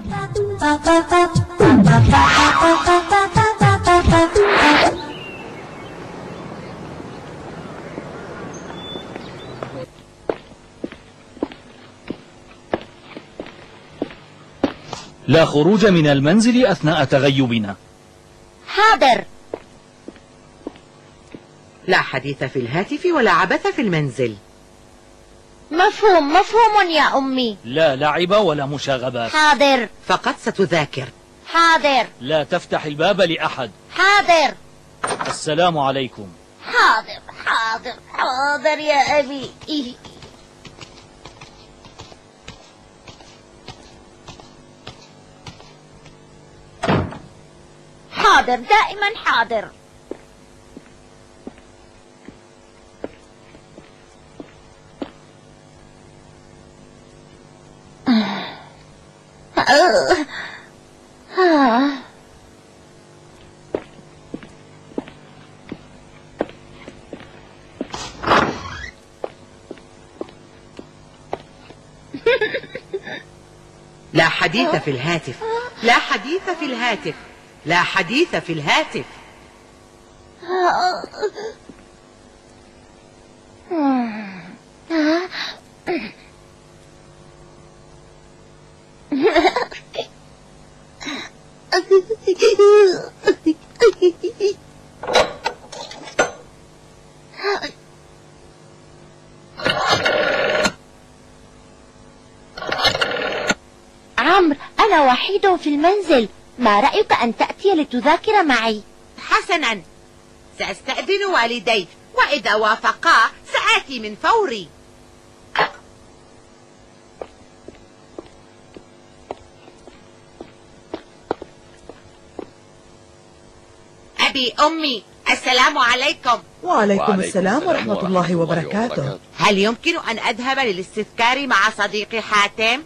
لا خروج من المنزل أثناء تغيبنا. حاضر. لا حديث في الهاتف ولا عبث في المنزل. مفهوم يا أمي. لا لعب ولا مشاغبات. حاضر. فقط ستذاكر. حاضر. لا تفتح الباب لأحد. حاضر. السلام عليكم. حاضر يا أبي. حاضر، دائما حاضر. لا حديث في الهاتف، لا حديث في الهاتف، لا حديث في الهاتف. عمرو، أنا وحيد في المنزل، ما رأيك أن تأتي لتذاكر معي؟ حسنا، سأستأذن والدي، وإذا وافقا سآتي من فوري. أبي أمي، السلام عليكم. وعليكم السلام ورحمة الله وبركاته. هل يمكن أن أذهب للاستذكار مع صديقي حاتم؟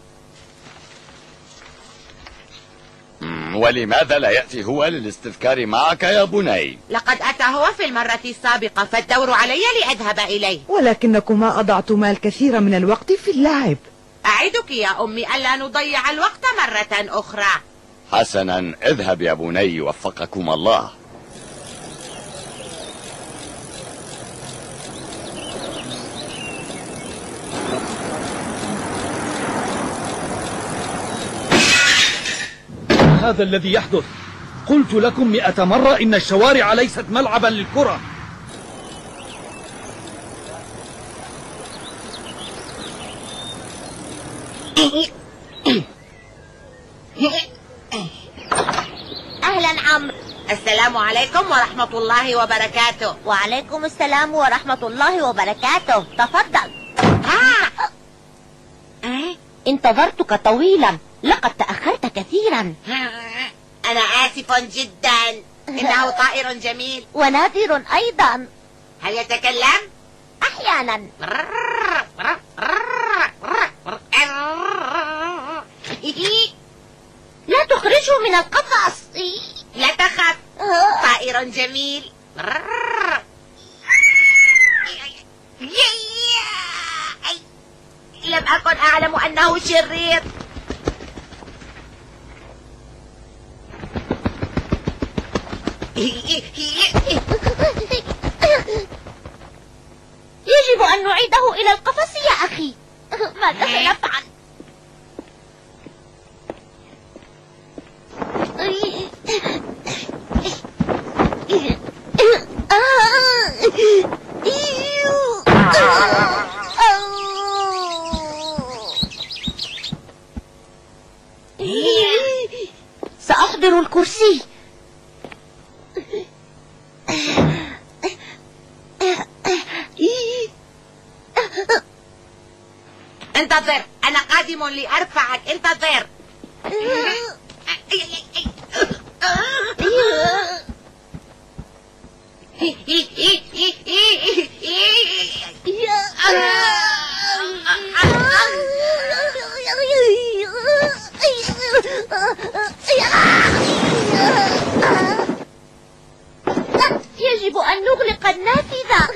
ولماذا لا يأتي هو للاستذكار معك يا بني؟ لقد أتى هو في المرة السابقة، فالدور علي لأذهب إليه. ولكنكما أضعتما الكثير من الوقت في اللعب. أعدك يا أمي ألا نضيع الوقت مرة أخرى. حسنا، اذهب يا بني وفقكم الله. هذا الذي يحدث. قلت لكم 100 مرة إن الشوارع ليست ملعبا للكرة. أهلا عمرو. السلام عليكم ورحمة الله وبركاته. وعليكم السلام ورحمة الله وبركاته. تفضل. انتظرتك طويلا، لقد تأخرت كثيرا. أنا آسف جدا، إنه طائر جميل ونادر أيضا. هل يتكلم؟ أحيانا. لا تخرجه من القفص. لا تخف، طائر جميل. لم أكن أعلم أنه شرير. يجب أن نعيده إلى القفص يا أخي. ماذا سنفعل؟ سأحضر الكرسي. انتظر، أنا قادم لأرفعك، انتظر. يجب أن نغلق النافذة.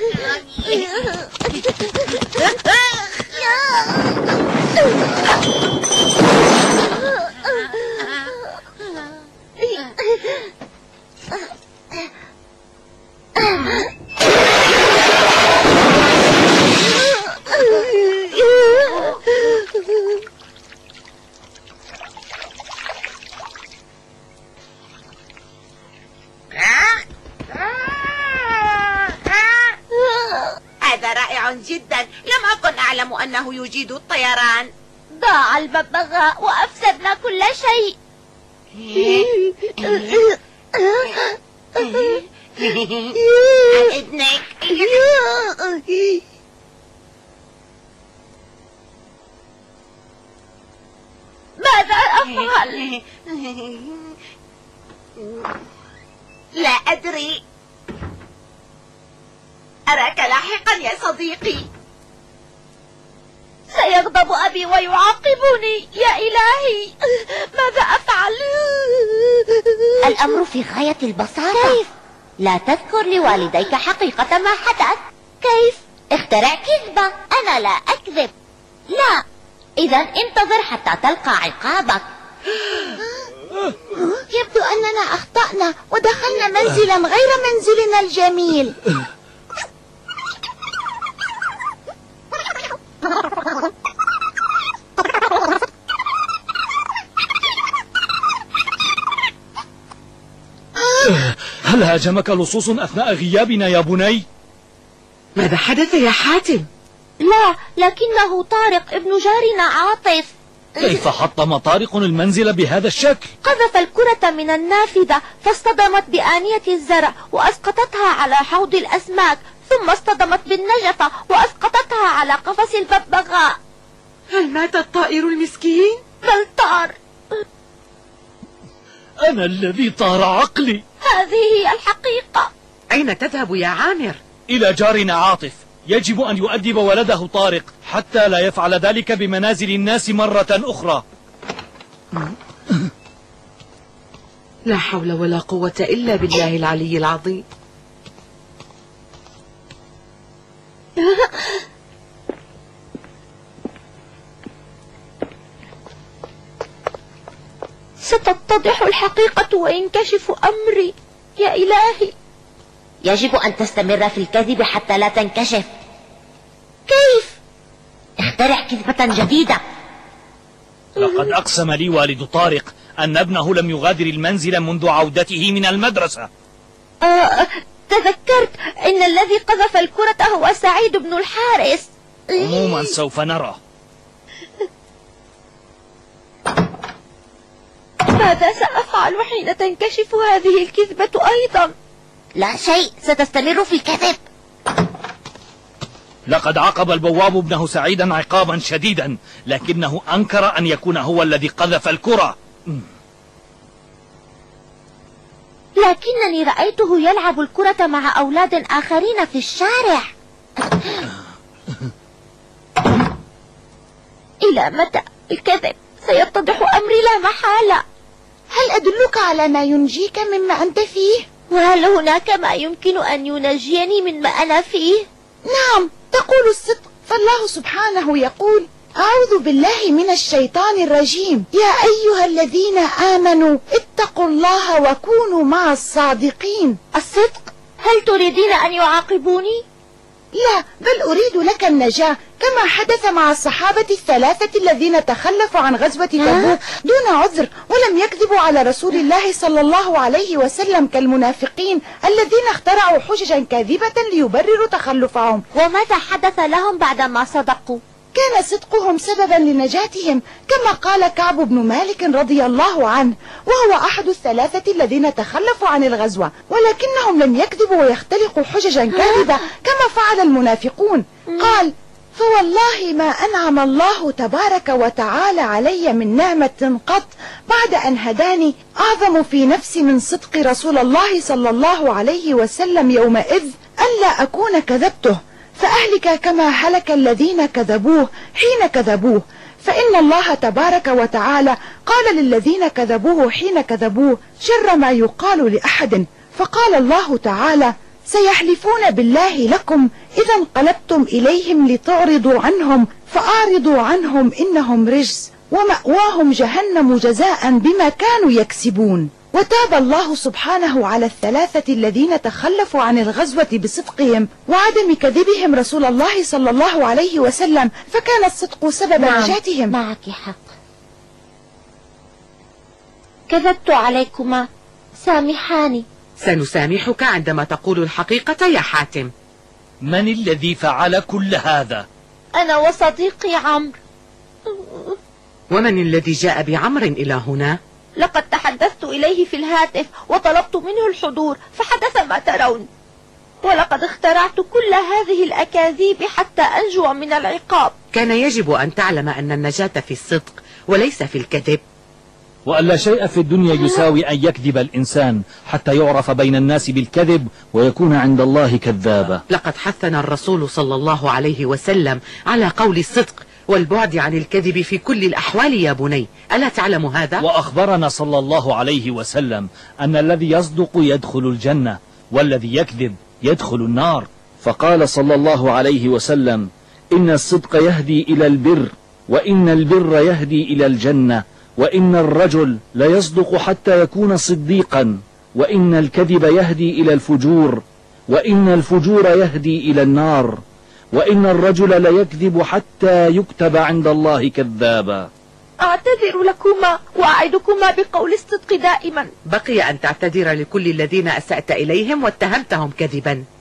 يجيد الطيران. ضاع الببغاء وأفسدنا كل شيء. إذنك. ماذا أفعل؟ لا أدري. أراك لاحقا يا صديقي. سيغضب أبي ويعاقبني. يا إلهي، ماذا أفعل؟ الأمر في غاية البساطة. كيف؟ لا تذكر لوالديك حقيقة ما حدث. كيف؟ اخترع كذبة. أنا لا أكذب. لا، إذا انتظر حتى تلقى عقابك. يبدو أننا أخطأنا ودخلنا منزلا غير منزلنا الجميل. هل هاجمك لصوص أثناء غيابنا يا بني؟ ماذا حدث يا حاتم؟ لا، لكنه طارق ابن جارنا عاطف. كيف حطم طارق المنزل بهذا الشكل؟ قذف الكرة من النافذة فاصطدمت بآنية الزرع وأسقطتها على حوض الأسماك، ثم اصطدمت بالنجفة وأسقطتها على قفص الببغاء. هل مات الطائر المسكين؟ بل طار. أنا الذي طار عقلي. هذه هي الحقيقة. أين تذهب يا عامر؟ إلى جارنا عاطف. يجب أن يؤدب ولده طارق حتى لا يفعل ذلك بمنازل الناس مرة أخرى. لا حول ولا قوة إلا بالله العلي العظيم. ستتضح الحقيقة وينكشف أمري. يا إلهي، يجب أن تستمر في الكذب حتى لا تنكشف. كيف؟ اخترع كذبة جديدة. لقد أقسم لي والد طارق أن ابنه لم يغادر المنزل منذ عودته من المدرسة. تذكرت إن الذي قذف الكرة هو سعيد بن الحارس. عموما سوف نرى. ماذا سأفعل حين تنكشف هذه الكذبة أيضا؟ لا شيء، ستستمر في الكذب. لقد عاقب البواب ابنه سعيدا عقابا شديدا، لكنه أنكر أن يكون هو الذي قذف الكرة. لكنني رأيته يلعب الكرة مع أولاد آخرين في الشارع. إلى متى الكذب؟ سيتضح أمري لا محالة. هل أدلك على ما ينجيك مما أنت فيه؟ وهل هناك ما يمكن أن ينجيني مما أنا فيه؟ نعم، تقول الصدق، فالله سبحانه يقول: أعوذ بالله من الشيطان الرجيم، يا أيها الذين آمنوا اتقوا الله وكونوا مع الصادقين. الصدق؟ هل تريدين أن يعاقبوني؟ لا، بل أريد لك النجاة، كما حدث مع الصحابة الثلاثة الذين تخلفوا عن غزوة تبوك دون عذر ولم يكذبوا على رسول الله صلى الله عليه وسلم كالمنافقين الذين اخترعوا حججا كاذبة ليبرروا تخلفهم. وماذا حدث لهم بعدما صدقوا؟ كان صدقهم سببا لنجاتهم، كما قال كعب بن مالك رضي الله عنه، وهو أحد الثلاثة الذين تخلفوا عن الغزوة، ولكنهم لم يكذبوا ويختلقوا حججا كاذبة كما فعل المنافقون. قال: فوالله ما أنعم الله تبارك وتعالى علي من نعمة قط بعد أن هداني أعظم في نفسي من صدق رسول الله صلى الله عليه وسلم يومئذ ألا أكون كذبته، فأهلك كما هلك الذين كذبوه حين كذبوه، فإن الله تبارك وتعالى قال للذين كذبوه حين كذبوه شر ما يقال لأحد، فقال الله تعالى: سيحلفون بالله لكم إذا انقلبتم إليهم لتعرضوا عنهم فأعرضوا عنهم إنهم رجس ومأواهم جهنم جزاء بما كانوا يكسبون. وتاب الله سبحانه على الثلاثة الذين تخلفوا عن الغزوة بصدقهم وعدم كذبهم رسول الله صلى الله عليه وسلم، فكان الصدق سبب نجاتهم. معك حق، كذبت عليكما، سامحاني. سنسامحك عندما تقول الحقيقة يا حاتم. من الذي فعل كل هذا؟ أنا وصديقي عمرو. ومن الذي جاء بعمر إلى هنا؟ لقد تحدثت إليه في الهاتف وطلبت منه الحضور، فحدث ما ترون. ولقد اخترعت كل هذه الأكاذيب حتى أنجو من العقاب. كان يجب أن تعلم أن النجاة في الصدق وليس في الكذب، وأن لا شيء في الدنيا يساوي أن يكذب الإنسان حتى يعرف بين الناس بالكذب ويكون عند الله كذابا. لقد حثنا الرسول صلى الله عليه وسلم على قول الصدق والبعد عن الكذب في كل الأحوال يا بني، ألا تعلم هذا؟ وأخبرنا صلى الله عليه وسلم أن الذي يصدق يدخل الجنة والذي يكذب يدخل النار. فقال صلى الله عليه وسلم: إن الصدق يهدي إلى البر، وإن البر يهدي إلى الجنة، وإن الرجل ليصدق حتى يكون صديقا، وإن الكذب يهدي إلى الفجور، وإن الفجور يهدي إلى النار، وإن الرجل ليكذب حتى يكتب عند الله كذابا. أعتذر لكما وأعدكما بقول الصدق دائما. بقي أن تعتذر لكل الذين أسأت إليهم واتهمتهم كذبا.